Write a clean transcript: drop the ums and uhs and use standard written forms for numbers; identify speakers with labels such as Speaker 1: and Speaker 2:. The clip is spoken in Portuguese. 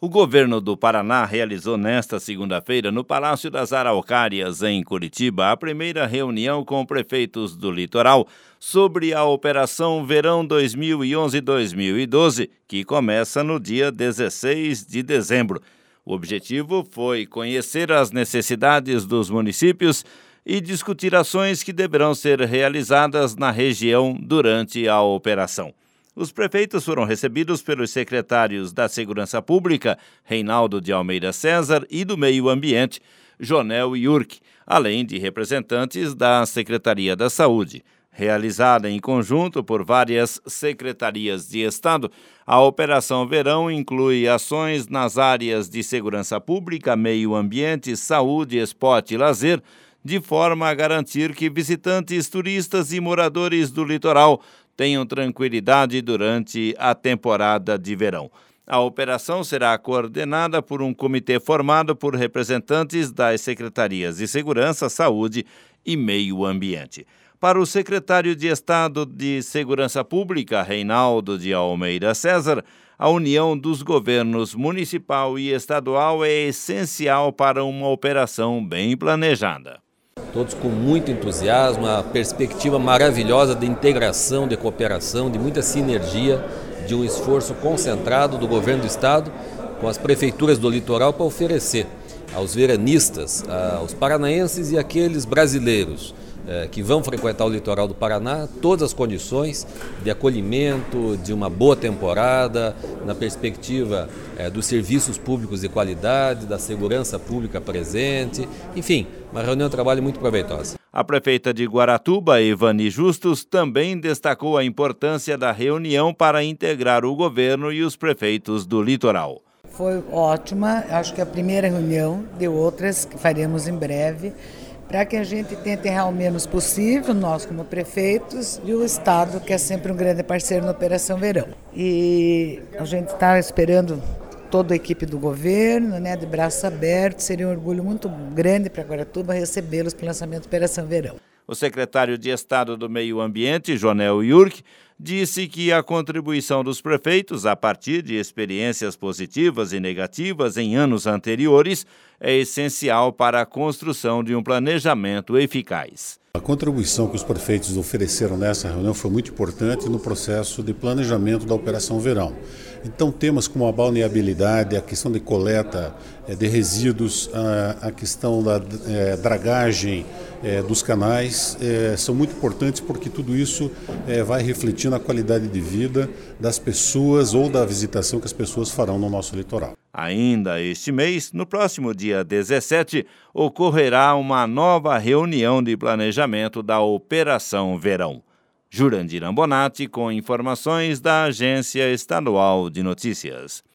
Speaker 1: O governo do Paraná realizou nesta segunda-feira, no Palácio das Araucárias, em Curitiba, a primeira reunião com prefeitos do litoral sobre a Operação Verão 2011-2012, que começa no dia 16 de dezembro. O objetivo foi conhecer as necessidades dos municípios e discutir ações que deverão ser realizadas na região durante a operação. Os prefeitos foram recebidos pelos secretários da Segurança Pública, Reinaldo de Almeida César, e do Meio Ambiente, Jonel Iurque, além de representantes da Secretaria da Saúde. Realizada em conjunto por várias secretarias de Estado, a Operação Verão inclui ações nas áreas de segurança pública, meio ambiente, saúde, esporte e lazer, de forma a garantir que visitantes, turistas e moradores do litoral tenham tranquilidade durante a temporada de verão. A operação será coordenada por um comitê formado por representantes das Secretarias de Segurança, Saúde e Meio Ambiente. Para o secretário de Estado de Segurança Pública, Reinaldo de Almeida César, a união dos governos municipal e estadual é essencial para uma operação bem planejada.
Speaker 2: Todos com muito entusiasmo, uma perspectiva maravilhosa de integração, de cooperação, de muita sinergia, de um esforço concentrado do governo do estado com as prefeituras do litoral para oferecer aos veranistas, aos paranaenses e aqueles brasileiros que vão frequentar o litoral do Paraná todas as condições de acolhimento, de uma boa temporada, na perspectiva dos serviços públicos de qualidade, da segurança pública presente, enfim, uma reunião de trabalho muito proveitosa.
Speaker 1: A prefeita de Guaratuba, Ivani Justus, também destacou a importância da reunião para integrar o governo e os prefeitos do litoral.
Speaker 3: Foi ótima, acho que a primeira reunião de outras que faremos em breve, para que a gente tente errar o menos possível, nós como prefeitos e o Estado, que é sempre um grande parceiro na Operação Verão. E a gente está esperando toda a equipe do governo, de braços abertos, seria um orgulho muito grande para Guaratuba recebê-los para o lançamento da Operação Verão.
Speaker 1: O secretário de Estado do Meio Ambiente, Jonel Iurque, disse que a contribuição dos prefeitos, a partir de experiências positivas e negativas em anos anteriores, é essencial para a construção de um planejamento eficaz.
Speaker 4: A contribuição que os prefeitos ofereceram nessa reunião foi muito importante no processo de planejamento da Operação Verão. Então, temas como a balneabilidade, a questão de coleta de resíduos, a questão da dragagem dos canais são muito importantes porque tudo isso vai refletir na qualidade de vida das pessoas ou da visitação que as pessoas farão no nosso litoral.
Speaker 1: Ainda este mês, no próximo dia 17, ocorrerá uma nova reunião de planejamento da Operação Verão. Jurandir Ambonati com informações da Agência Estadual de Notícias.